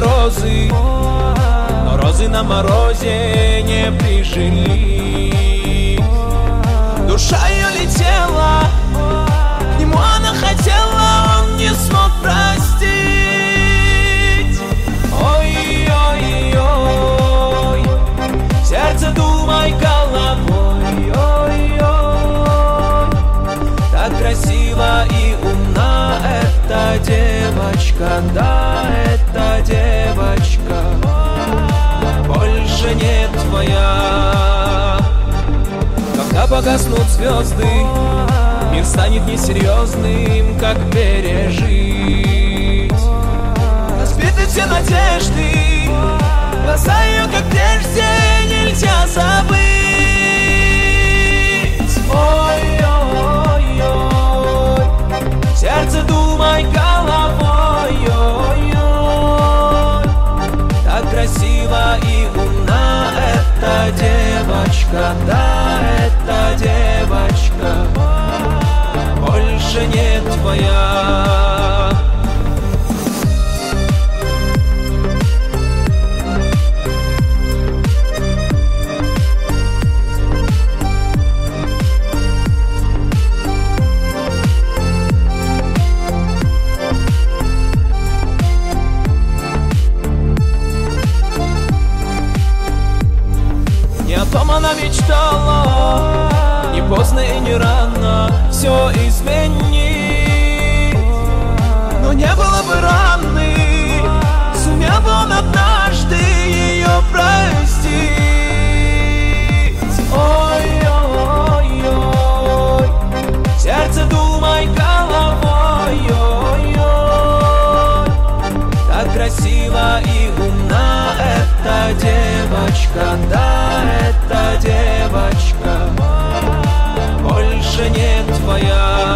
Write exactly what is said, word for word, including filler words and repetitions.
морозы, но розы на морозе не прижились. Душа ее летела, к нему она хотела, он не смог простить. Ой-ой-ой, сердце думай головой. Ой-ой, так красиво и умна эта девочка, да, эта девочка больше не твоя. Когда погаснут звезды, мир станет несерьезным, как пережить. Разбиты все надежды, глаза ее, как прежде, нельзя забыть. Ой-ой-ой, сердце думай головой. Ой-ой, так красиво и умна эта девочка, да, эта девочка больше не твоя. Не о том она мечтала, не поздно и не рано все изменить. Но не было бы раны, сумел бы он однажды ее простить. Ой-ой-ой, сердце думай головой. Ой-ой, так красиво и умна эта девочка, да, эта девочка больше не твоя.